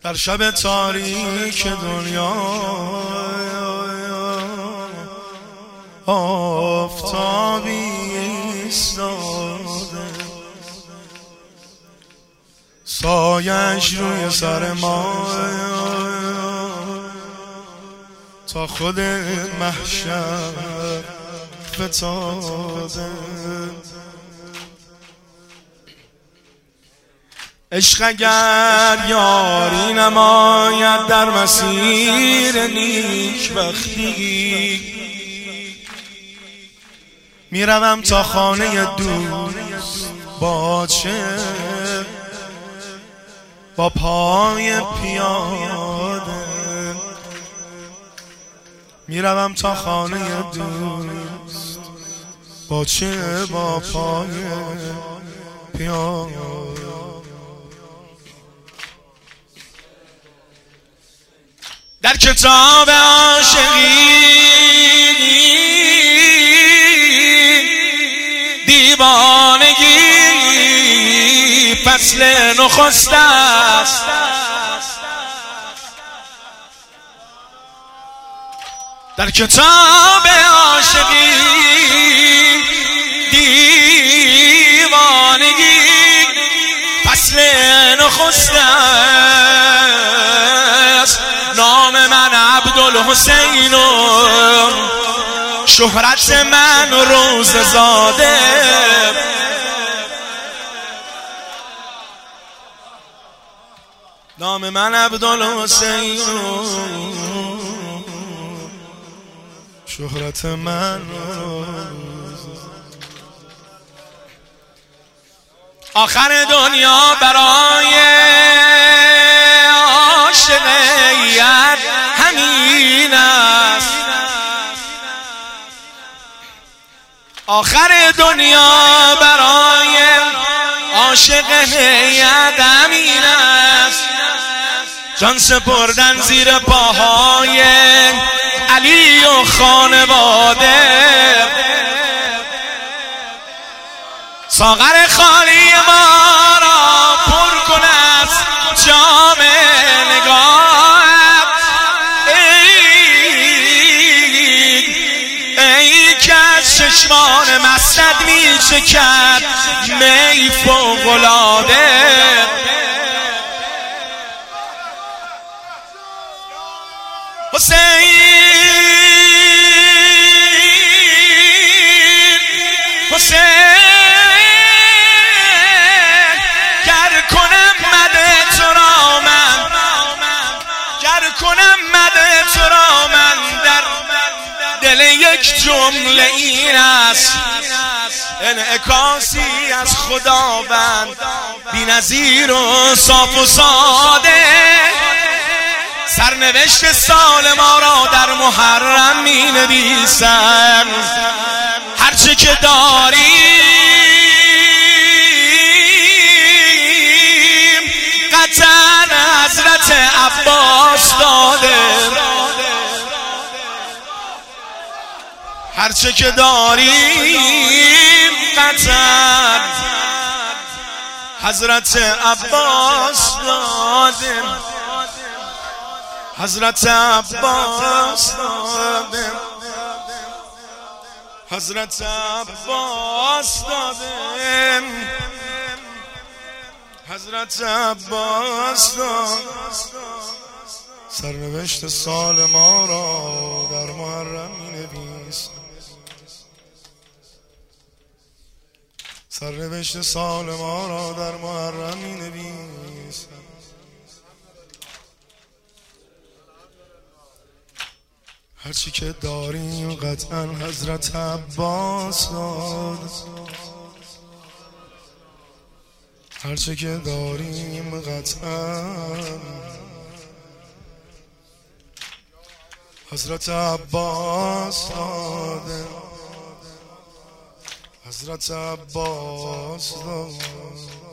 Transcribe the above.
در شب تاریک دنیا آفتابی ایستاده، سایش روی سر ما تا خود محشر فتاده. عشق اگر یاری نماید در مسیر نیکبختی، میروم تا خانه دوست با چه با پای پیاده، میروم تا خانه دوست با چه با پای پیاده. در کتاب عاشقی دیوانگی فصل نخست است، در کتاب عاشقی دیوانگی فصل نخست است. نام من عبدالحسین و شهرت من روززاده، نام من عبدالحسین و شهرت من آخر دنیا برای عاشقیت همین است، آخر دنیا برای عاشقیت همین است. جان سپردن زیر پاهای علی و خانواده، ساغر خالی ما را پر کن از جام نگاهت، ای که از چشمان مستت می چکد می فوق‌العاده. حسین گر کنم مده تو را من در دل یک جمله این است، انعکاسی از خداوند بی‌نظیر و صاف و ساده. سرنوشت سال ما را در محرم می نویسم، هرچه که داریم قطعا حضرت عباس داده، هرچه که داریم قطعا حضرت عباس داده، حضرت عباس داده، حضرت عباس داده، حضرت عباس داده. سرنوشت سال ما را در محرم می نویسم، سرنوشت سال ما را در محرم می نویسم. هرچی که داریم قطعا حضرت عباس داد، هرچی که داریم قطعا حضرت عباس داده، حضرت عباس داد.